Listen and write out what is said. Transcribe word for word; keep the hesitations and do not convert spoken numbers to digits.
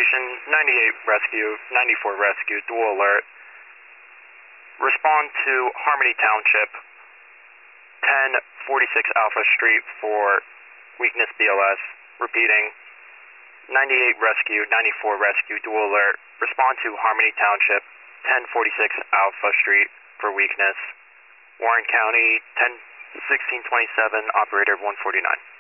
station, ninety-eight rescue, ninety-four rescue, dual alert. Respond to Harmony Township, ten forty-six Alpha Street for weakness B L S. Repeating, ninety-eight rescue, ninety-four rescue, dual alert. Respond to Harmony Township, ten forty-six Alpha Street for weakness. Warren County, ten sixteen twenty-seven, operator one forty-nine.